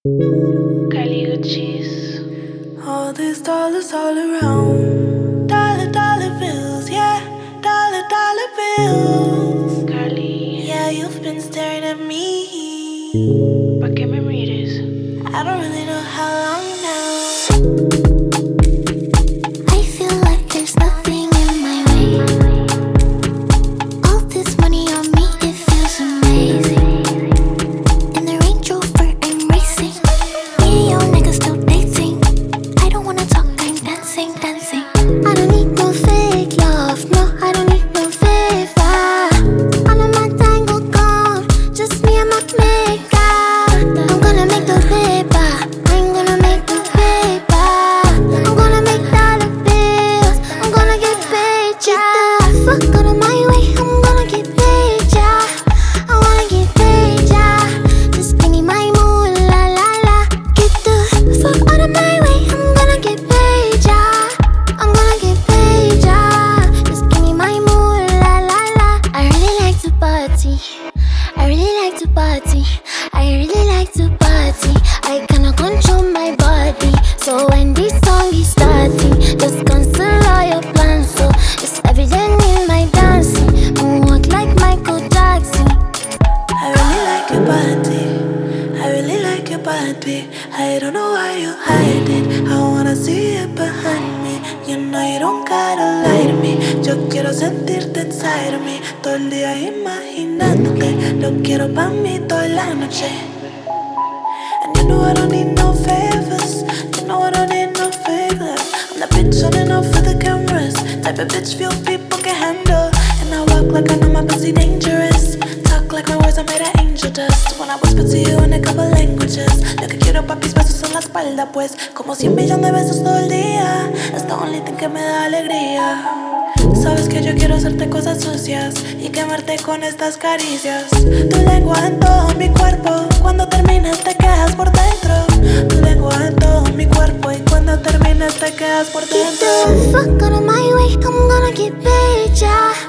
Caliuchis. All these dollars all around. Dollar, dollar bills, yeah. Dollar, dollar bills. Carly, Yeah, you've been staring at me. ¿pa' qué me mires? I don't really know how long now. I feel like there's nothing in my way. All this money on me, it feels amazing. In the Range Rover, I'm racing. Me and your nigga still dating. I don't wanna talk, I'm dancing, dancing. I don't need no fake love, no, I don't need no favor. All of my tango gone, just me and my makeup. I'm gonna make the paper, I'm gonna make the paper. I'm gonna make dollar bills, I'm gonna get paid, yeah. Fuck out of my way, I'm gonna get paid, yeah. I wanna get paid, yeah. Just give me my moolah, la la. Get the fuck out of my way, I'm gonna get paid, yeah. I'm gonna get paid, yeah. Just give me my moolah, la la. I really like to party. I really like to party. I really like to party. I cannot control my body. So when this song is starting, just cancel all your plans. So it's evident in my dancing. Moonwalk like Michael Jackson. I really like your body. I really like your body. I don't know why you hide it. I wanna see it behind me. You know you don't gotta lie to me. Yo quiero sentirte inside of me. Todo el día imaginándote. Lo quiero pa' mí toda la noche. And you know I don't need no favors. You know I don't need no favors. I'm the bitch running off for the cameras. Type of bitch few people can handle. And I walk like I know my pussy dangerous. Talk like my words are made of angel dust. When I whisper to you in a couple languages. Lo que quiero papis besos en la espalda pues. Como 100 millones de besos todo el día. Es the only thing que me da alegría. Sabes que yo quiero hacerte cosas sucias y quemarte con estas caricias. Tu lengua en todo mi cuerpo, cuando termines te quedas por dentro. Tu lengua en todo mi cuerpo y cuando termines te quedas por Get dentro. the fuck out of my way, I'm gonna get paid, yeah.